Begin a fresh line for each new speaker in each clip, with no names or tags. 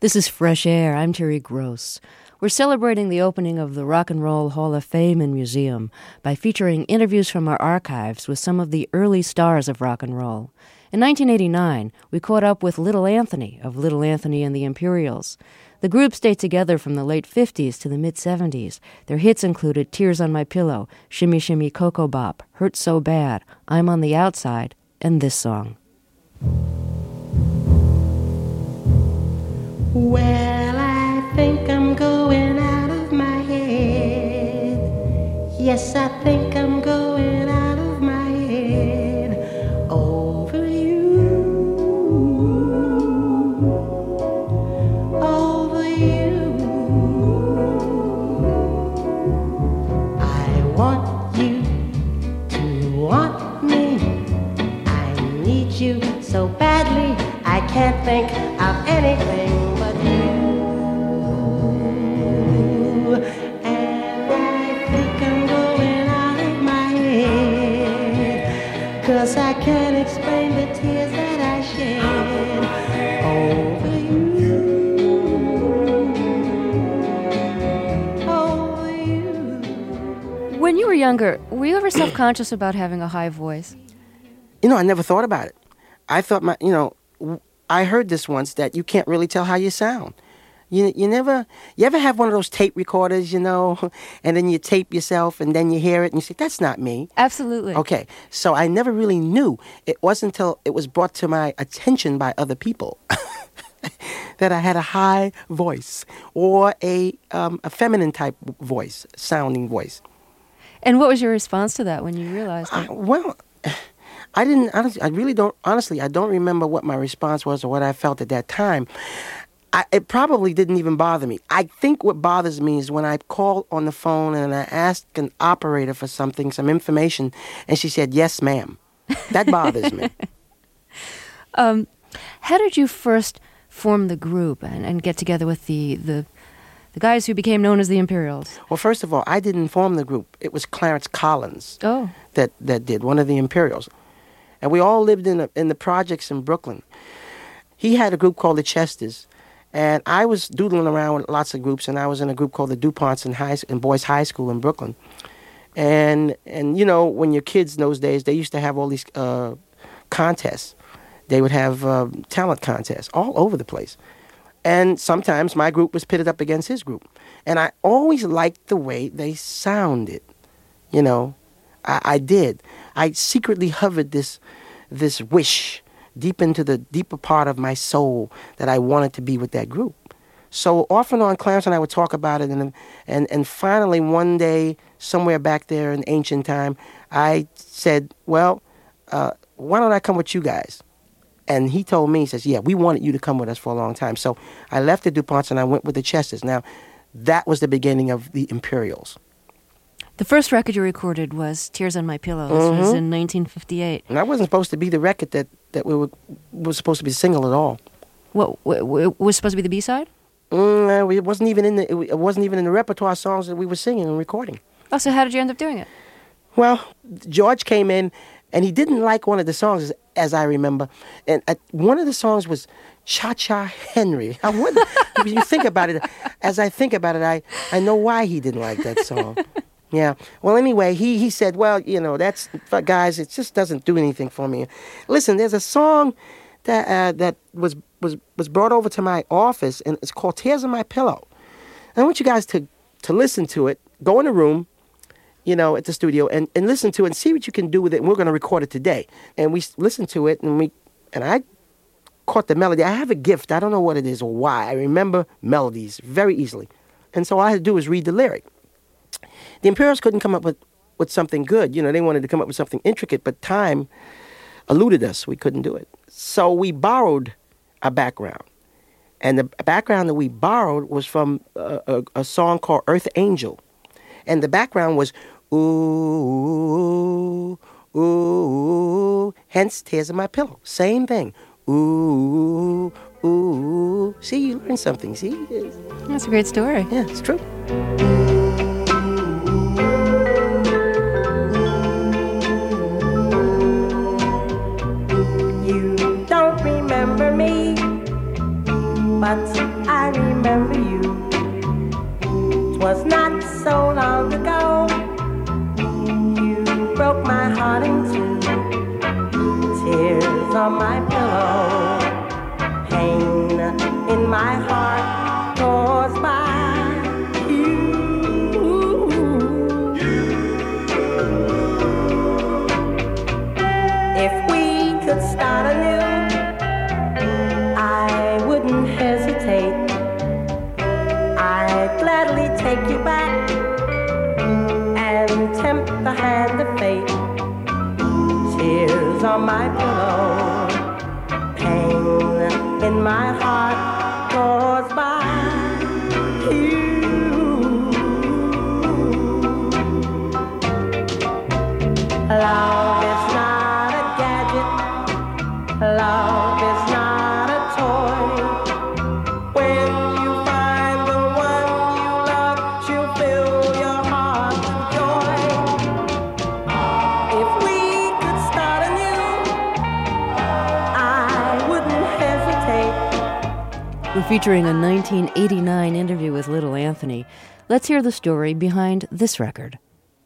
This is Fresh Air. I'm Terry Gross. We're celebrating the opening of the Rock and Roll Hall of Fame and Museum by featuring interviews from our archives with some of the early stars of rock and roll. In 1989, we caught up with Little Anthony of Little Anthony and the Imperials. The group stayed together from the late 50s to the mid-70s. Their hits included Tears on My Pillow, Shimmy Shimmy Cocoa Bop, Hurt So Bad, I'm on the Outside, and this song.
Well, I think I'm going out of my head. Yes, I think I'm going out of my head over you. Over you. I want you to want me. I need you so badly. I can't think of anything. Cause I can't explain the tears that I shed over you, over you.
When you were younger, were you ever self-conscious about having a high voice?
You know, I never thought about it. I thought I heard this once that you can't really tell how you sound. You ever have one of those tape recorders, and then you tape yourself and then you hear it and you say, that's not me.
Absolutely.
Okay, so I never really knew. It wasn't until it was brought to my attention by other people that I had a high voice or a feminine type voice, sounding voice.
And what was your response to that when you realized it?
I don't remember what my response was or what I felt at that time. It probably didn't even bother me. I think what bothers me is when I call on the phone and I ask an operator for something, some information, and she said, yes, ma'am. That bothers me.
How did you first form the group and get together with the guys who became known as the Imperials?
Well, first of all, I didn't form the group. It was Clarence Collins that did, one of the Imperials. And we all lived in the projects in Brooklyn. He had a group called the Chesters. And I was doodling around with lots of groups, and I was in a group called the DuPonts in Boys High School in Brooklyn. And when you're kids in those days, they used to have all these contests. They would have talent contests all over the place. And sometimes my group was pitted up against his group. And I always liked the way they sounded. I did. I secretly hovered this wish deep into the deeper part of my soul that I wanted to be with that group. So off and on, Clarence and I would talk about it, and finally one day, somewhere back there in ancient time, I said, well, why don't I come with you guys? And he told me, he says, yeah, we wanted you to come with us for a long time. So I left the DuPonts and I went with the Chesters. Now, that was the beginning of the Imperials.
The first record you recorded was Tears on My Pillow. This was in 1958.
And that wasn't supposed to be the record that was supposed to be a single at all.
What was supposed to be the B-side?
It wasn't even in the repertoire songs that we were singing and recording.
Oh, so how did you end up doing it?
Well, George came in, and he didn't like one of the songs, as I remember. And one of the songs was Cha-Cha Henry. I wonder, if you think about it, as I think about it, I know why he didn't like that song. Yeah. Well, anyway, he said, well, that's, guys, it just doesn't do anything for me. Listen, there's a song that was brought over to my office, and it's called Tears on My Pillow. And I want you guys to listen to it, go in the room, at the studio, and listen to it and see what you can do with it. And we're going to record it today. And we listened to it, and I caught the melody. I have a gift. I don't know what it is or why. I remember melodies very easily. And so all I had to do was read the lyric. The Imperials couldn't come up with something good. They wanted to come up with something intricate, but time eluded us. We couldn't do it. So we borrowed a background. And the background that we borrowed was from a song called Earth Angel. And the background was, ooh, ooh, hence Tears on My Pillow. Same thing. Ooh, ooh. See, you learned something. See?
That's a great story.
Yeah, it's true.
You don't remember me, but I remember you. 'Twas not so long ago. You broke my heart in two. Tears on my pillow. Pain in my heart caused by you. If we could start anew, I wouldn't hesitate. I'd gladly take you back and tempt the hand of fate. Tears on my pillow, pain in my heart caused by you. Love is not a gadget. Love is not a toy. When you find the one you love, she'll fill your heart with joy. If we could start anew, I wouldn't hesitate.
We're featuring a 1989 interview with Little Anthony. Let's hear the story behind this record.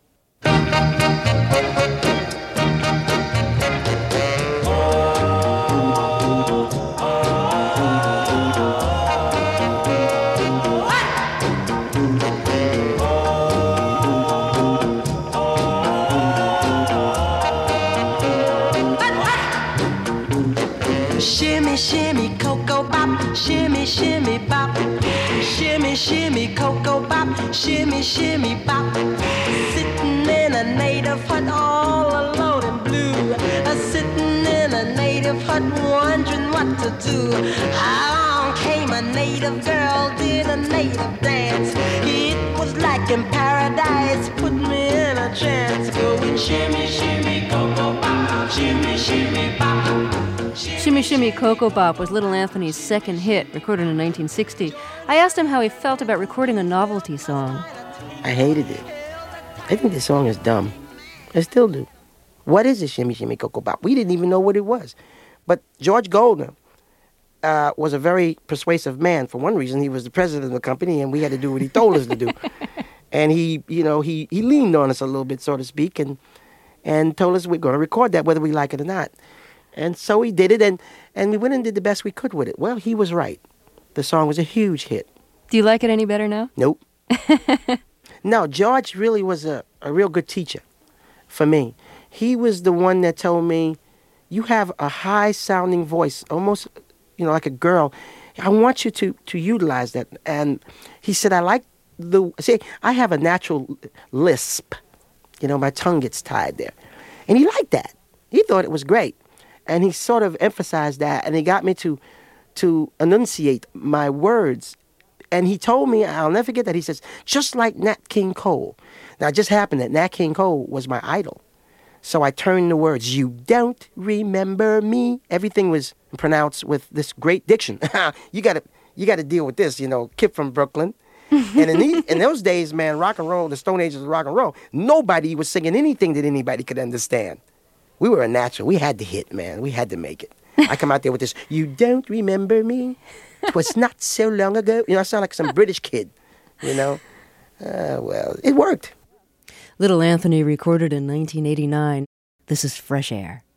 Shimmy, shimmy, cocoa bop, shimmy, shimmy, bop. Shimmy, shimmy, cocoa bop, shimmy, shimmy, bop. Sitting in a native hut all alone and blue. Sitting in a native hut wondering what to do. Along came a native girl, did a native dance. It was like in paradise, put me in a trance. Going shimmy, shimmy, cocoa bop, shimmy, shimmy, bop.
Shimmy Shimmy Cocoa Bop was Little Anthony's second hit, recorded in 1960. I asked him how he felt about recording a novelty song.
I hated it. I think the song is dumb. I still do. What is a Shimmy Shimmy Cocoa Bop? We didn't even know what it was. But George Goldner was a very persuasive man. For one reason, he was the president of the company, and we had to do what he told us to do. And he leaned on us a little bit, so to speak, and told us we're going to record that whether we like it or not. And so we did it, and we went and did the best we could with it. Well, he was right. The song was a huge hit.
Do you like it any better now?
Nope. No, George really was a real good teacher for me. He was the one that told me, you have a high-sounding voice, almost, like a girl. I want you to utilize that. And he said, I have a natural lisp. My tongue gets tied there. And he liked that. He thought it was great. And he sort of emphasized that, and he got me to enunciate my words. And he told me, I'll never forget that, he says, just like Nat King Cole. Now, it just happened that Nat King Cole was my idol. So I turned the words, you don't remember me. Everything was pronounced with this great diction. You got to deal with this, kid from Brooklyn. And in those days, man, rock and roll, the Stone Ages of rock and roll, nobody was singing anything that anybody could understand. We were a natural. We had to hit, man. We had to make it. I come out there with this, you don't remember me? 'Twas not so long ago. I sound like some British kid, Well, it worked.
Little Anthony recorded in 1989. This is Fresh Air.